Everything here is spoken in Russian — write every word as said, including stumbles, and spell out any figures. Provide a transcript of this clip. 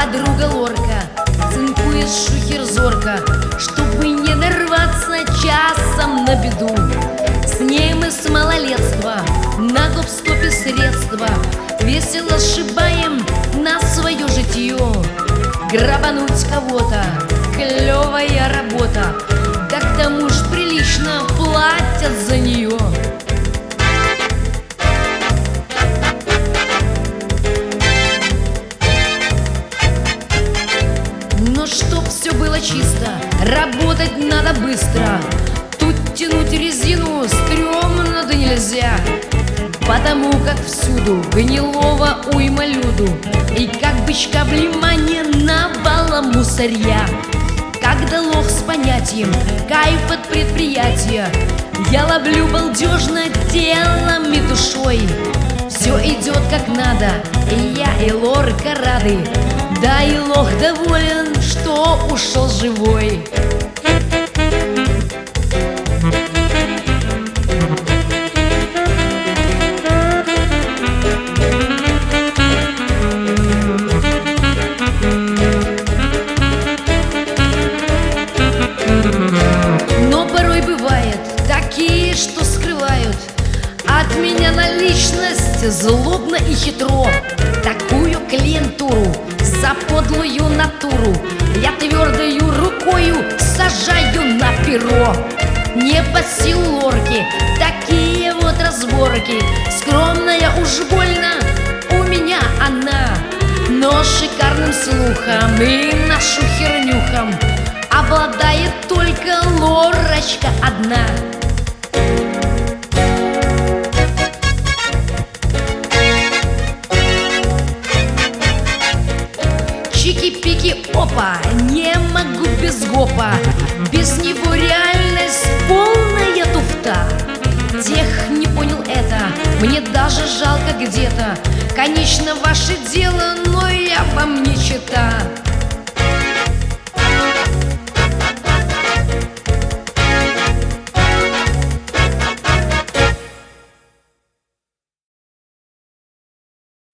подруга Лорка цинкует шухер зорко, чтобы не нарваться часом на беду. С ней мы с малолетства на гоп-стопе средства весело сшибаем на свое житье. Грабануть кого-то — клевая работа, да к тому ж прилично платят за нее. Но чтоб все было чисто, работать надо быстро. Тут тянуть резину стрёмно да нельзя, потому как всюду гнилого уйма люду, и как бычка внимание навалом мусорья. Когда лох с понятием кайф от предприятия, я ловлю балдежно телом и душой. Все идет как надо, и я, и Лорка рады, да и лох доволен, что ушел живой. Но порой бывает такие, что скрывают от меня наличность злобно и хитро. Такую клиентуру за подлую натуру я твердою рукою сажаю на перо. Не по силу Лорки такие вот разборки, скромная уж больно у меня она, но шикарным слухом и нашу хернюхом обладает только Лорочка одна. Чики-пики, опа, не могу без гопа, без него реальность полная туфта. Тех не понял это, мне даже жалко где-то. Конечно, ваше дело, но я вам не чита.